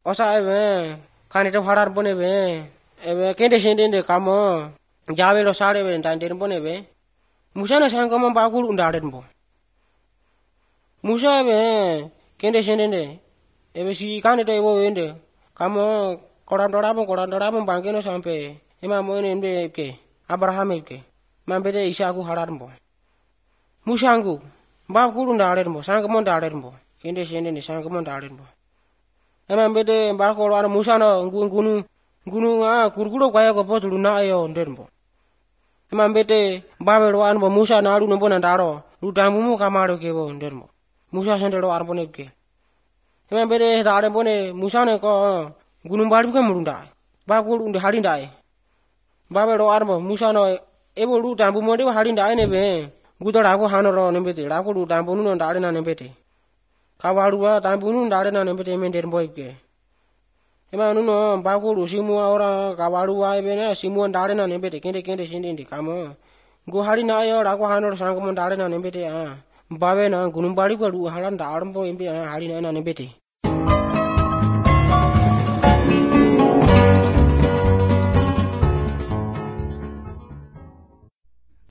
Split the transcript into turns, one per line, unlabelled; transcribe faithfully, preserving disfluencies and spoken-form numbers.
osa ebe kanito harar pon ebe ebe kende sende de kamo jawe lo sare ebe tande pon ebe Musa na sang kamo bakul undaren bo Musa ebe kende sende de ebe si kanito ebo ende kamo koran doramo koran doramo bangkeno sampai ema mo ende ke Abraham ke mambete Isaku harar bo Musa angu bakul undaren bo sang kamo undaren bo kende sende de sang kamo undaren bo Emang bete bakol ana Musa na gunu gunu gunu nga kurkulo kaya ko potulu na ayo nderbo. Emang bete babelo an bo Musa na alu nombo na daro lu damumu kamaro ke bo nderbo. Musa sendelo ar bone ke. Emang bete dare bone Musa ne ko gunu bali ke murunda. Bakol unde halindai. Babelo ar bo Musa no ebo lu damumu de halindai ne be. Gudara ko hanoro ne bete la ko lu damumu no dare na ne bete. Kawaruwa tambunu ndare na nembete mender boyke ema nuno bakulu simu ora kawaruwa ebena simu ndare na nembete kende kende sindi kamo go hari na yo rako hanor sangmo ndare na nembete a babe na gunum bari ko lu halan darmo embe hari na nembete